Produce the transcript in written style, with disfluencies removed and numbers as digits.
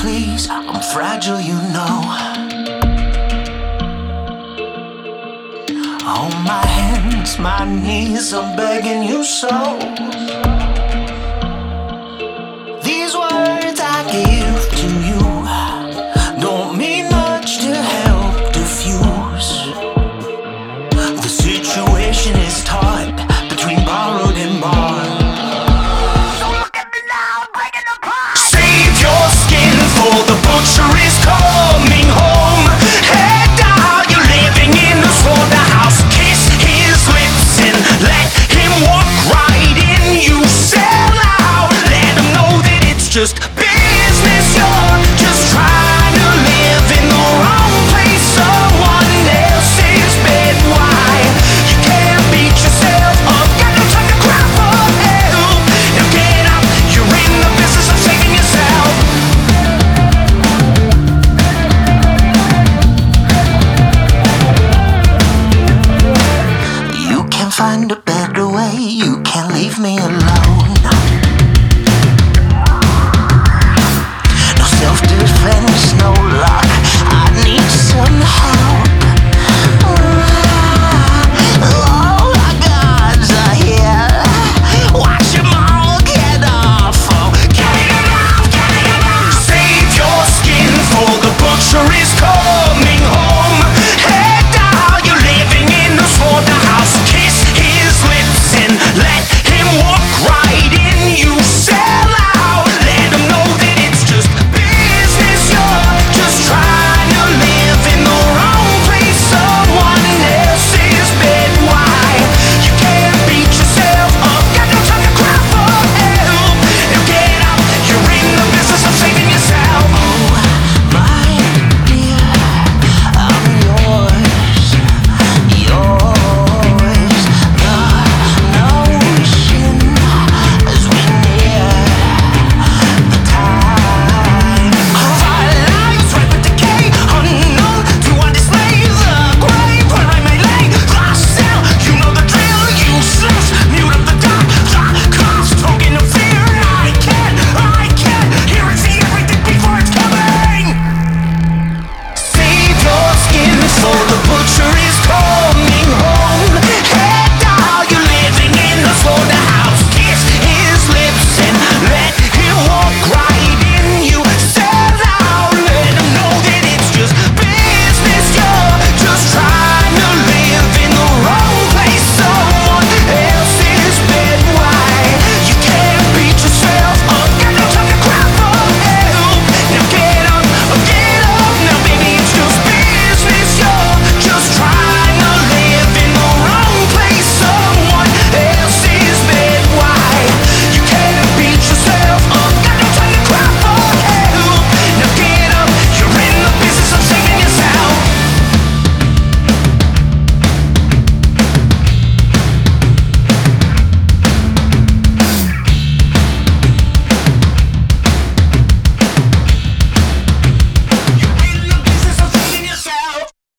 please, I'm fragile, you know. On my hands, my knees, I'm begging you so. These words I give to you don't mean much to help diffuse the situation is taut between borrowed and borrowed. The butcher is coming home. Head down, you're living in the slaughterhouse. Kiss his lips and let him walk right in. You sell out, let him know that it's just business. You're just trying to live in the wrong place, someone else's bed. Why? You can't beat yourself up. Got no time to cry for help. Now get up, you're in the business of saving yourself. Find a